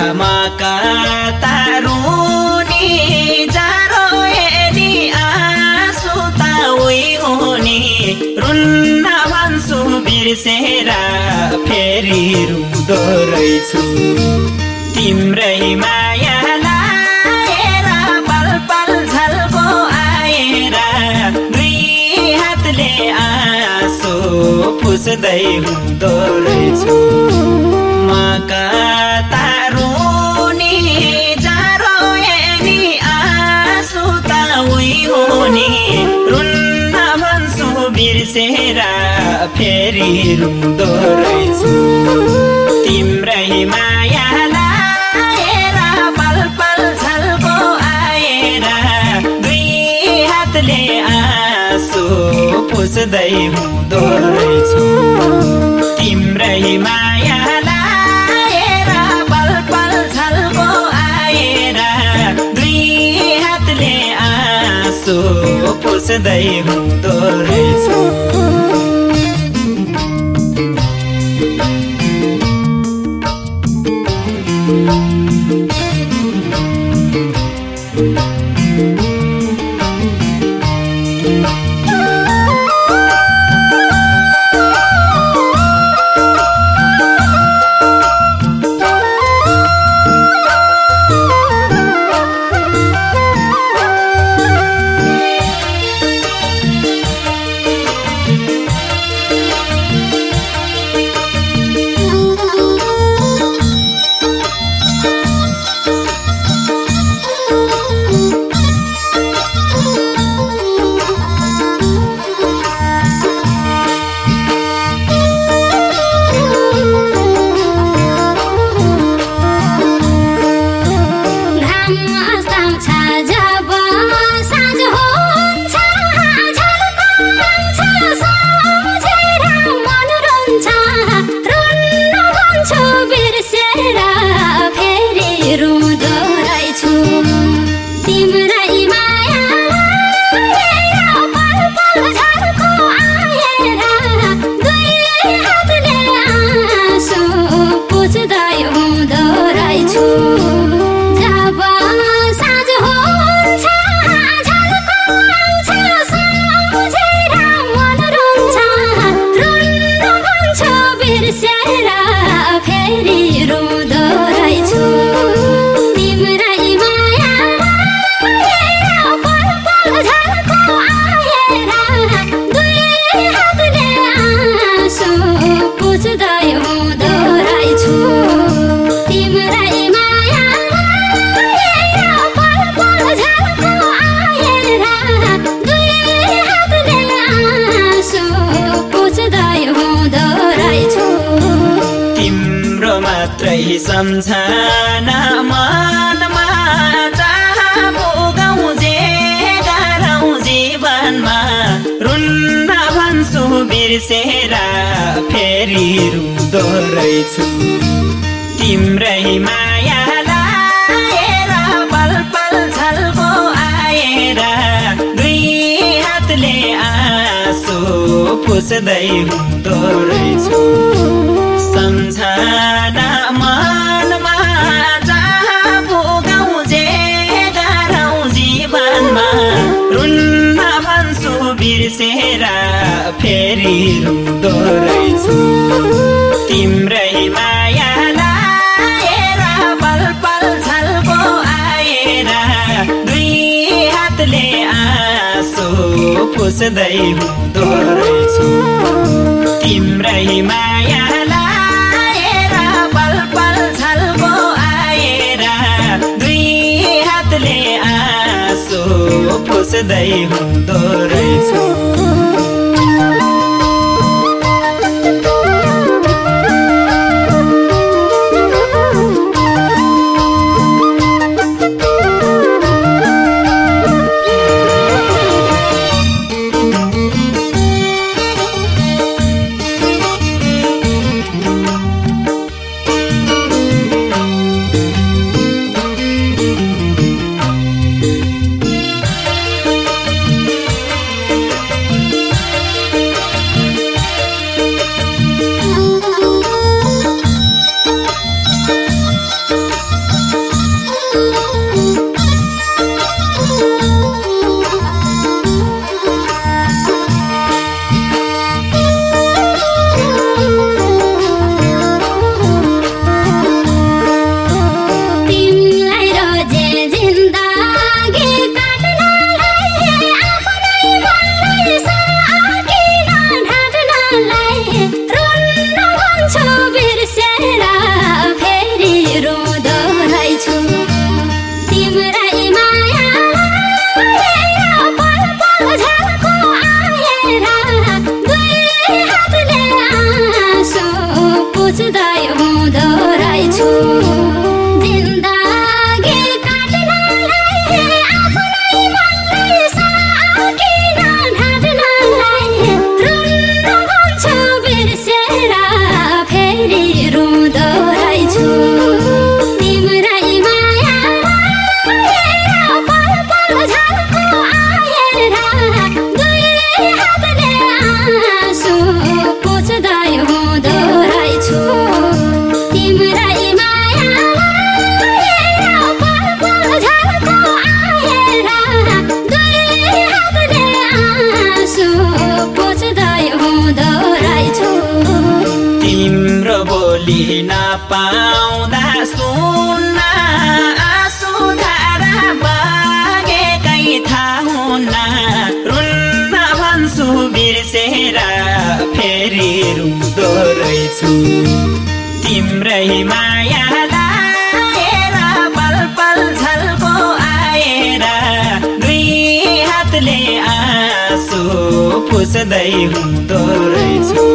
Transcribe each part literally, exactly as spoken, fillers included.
मका तारुनी जारो यदि आँसु त उही हुने रुन्न भन्छु बिर्सेर फेरि रुँदो रहेछु तिम्रै माया लाएर पल पल झल्को आएर दुई हातले आँसु पुस्दै हुँदो रहेछु मका तारुनी जारो यदि आँसु त उही हुने रुन्न भन्छु बिर्सेर फेरि रुँदो रहेछु तिम्रै माया लाएर पल पल झल्को आएर दुई हातले आँसु पुस्दै हुँदो रहेछु तिम्रै माया लाएर पल पल झल्को आएर दुई हातले आँसु पुस्दै हुँदो रहेछु सम्झना मनमा जहाँ पुगौँ जे गरौँ जीवनमा रुन्न भन्छु बिर्सेर फेरि रुँदो रहेछु तिम्रै माया लाएर पल पल झल्को आएर दुई हातले आँसु पुस्दै हुँदो रहेछु सम्झना मनमा जहाँ पुगौँ जे गरौँ जीवनमा रुन्न भन्छु बिर्सेर फेरि रुँदो रहेछु तिम्रै माया लाएर पल पल झल्को आएर दुई हातले आँसु पुस्दै हुँदो रहेछु तिम्रै माया पुस्दै हुँदो रहेछु पुज्दै हुँदो रहेछु जिन्दगी काट्नलाई आफ्नै मनलाई सकिन ढाँट्नलाई रुन्न भन्छु बिर्सेर फेरि रुँदो रहेछु तिम्रै माया पल पल झल्को आएर दुई हातले आँसु पुज्दै हुँदो रहेछु तिम्रै माया पल पल झल्को आएर दुई हातले आँसु पुज्दै हुँदो रहेछु तिम्रो बोली नपाउँदा सुन्न आँसु धारा बगेकै थाहा हुन्न रुन्न भन्छु बिर्सेर फेरि रुँदो रहेछु तिम्रै माया लाएर पल पल झल्को आएर दुई हातले आँसु पुस्दै हुँदो रहेछु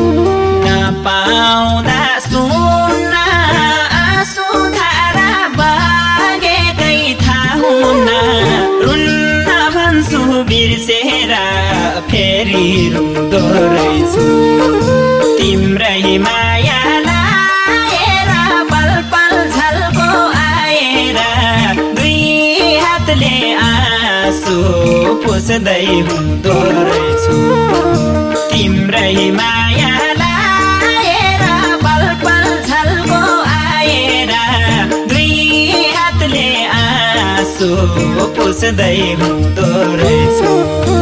नपाउँदा सुन्न आँसु धारा बगेकै थाहा हुन्न रुन्न भन्छु बिर्सेर फेरि रुँदो रहेछु तिम्रै माया लाएर पल पल झल्को आएर दुई हातले आँसु पुस्दै हुँदो रहेछु तिम्रै माया लाएर पल पल झल्को आएर दुई हातले आँसु पुस्दै हुँदो रहेछु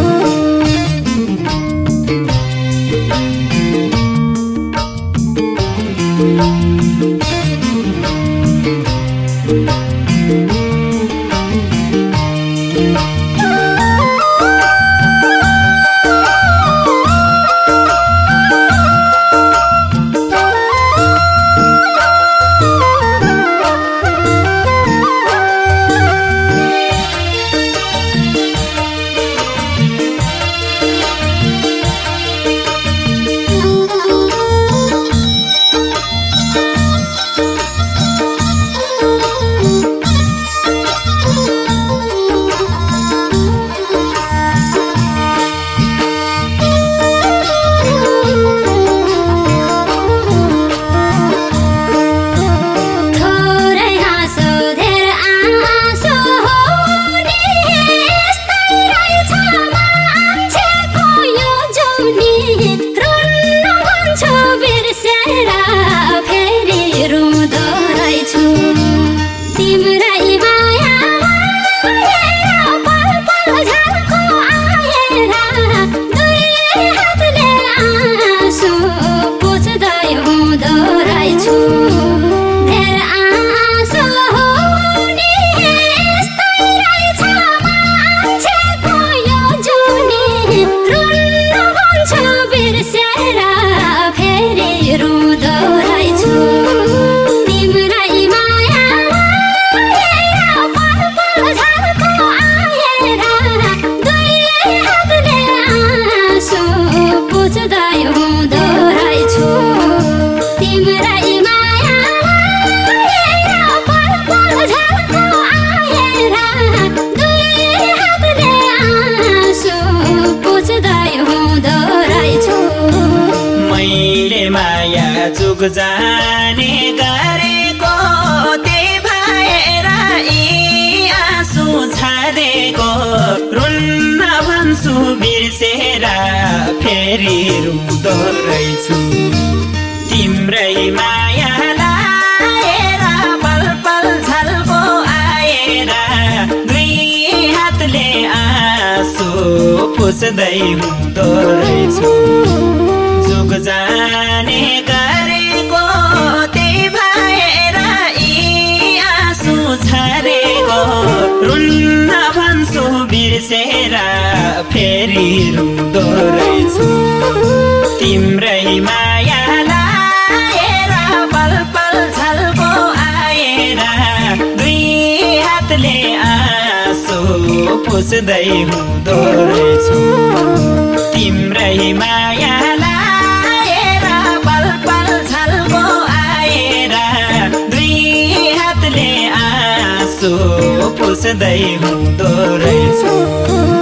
जुग जाने गरेको त्यही भएर यी आँसु छाडेको रुन्न भन्छु बिर्सेर फेरि रुँदो रहेछु तिम्रै माया लाएर पल पल झल्को आएर दुई हातले आँसु पुस्दै हुँदो रहेछु जुग जाने गरेको त्यही भएर यी आँसु छाडेको रुन्न भन्छु बिर्सेर फेरि रुँदो रहेछु तिम्रै माया लाएर पल पल झल्को आएर दुई हातले आँसु पुस्दै हुँदो रहेछु तिम्रै माया लाएर पल पल झल्को पुछ्दै हुँदो रहेछु